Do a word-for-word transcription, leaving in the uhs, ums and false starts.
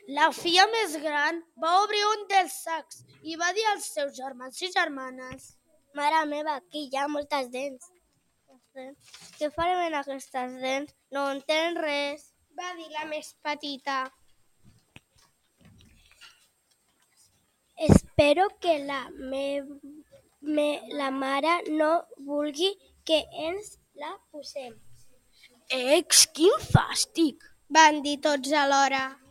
La filla més gran va obrir un dels sacs i va dir als seus germans i germanes: Mare meva, aquí hi ha moltes dents. Què farem amb aquestes dents? No entenc res, va dir la més petita. Espero que la, me, me, la mare no vulgui que ens la posem. Ex, quin fàstic, van dir tots alhora.